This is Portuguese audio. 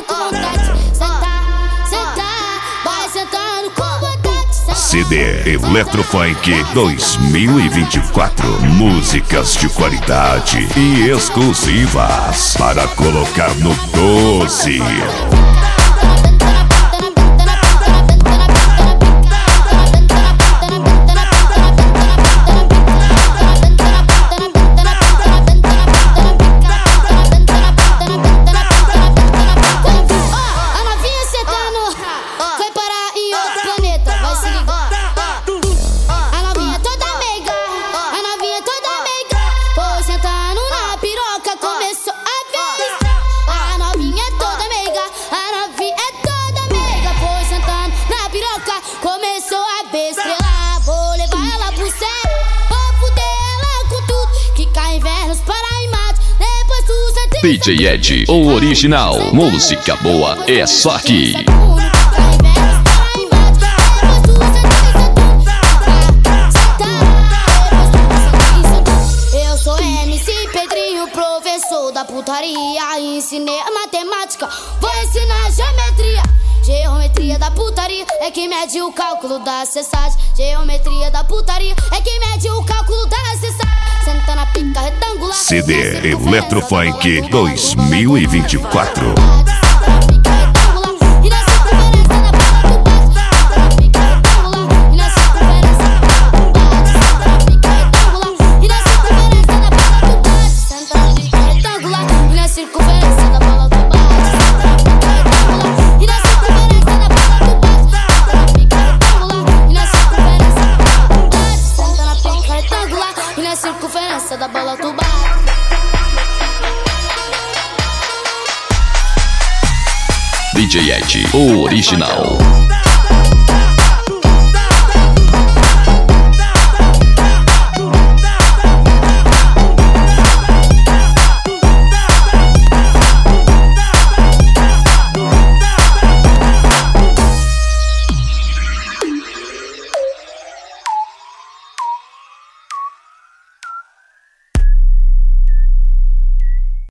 com vontade. Sentar, sentar, vai sentando com vontade. CD Eletrofunk 2024. Músicas de qualidade e exclusivas para colocar no 12. Começou a bestrelar, vou levar ela pro céu, vou fuder ela com tudo, que cai invernos para a imagem, depois tu sente. DJ Ed, o original, música boa é só aqui. Eu sou MC Pedrinho, professor da putaria, ensinei a matemática, vou ensinar geometria. Geometria da putaria é que mede o cálculo da cessagem. Geometria da putaria é que mede o cálculo da cessagem. Senta na pica retangular. CD Eletrofunk 2024. Circunferência da bola do bar. DJ Ed, o original.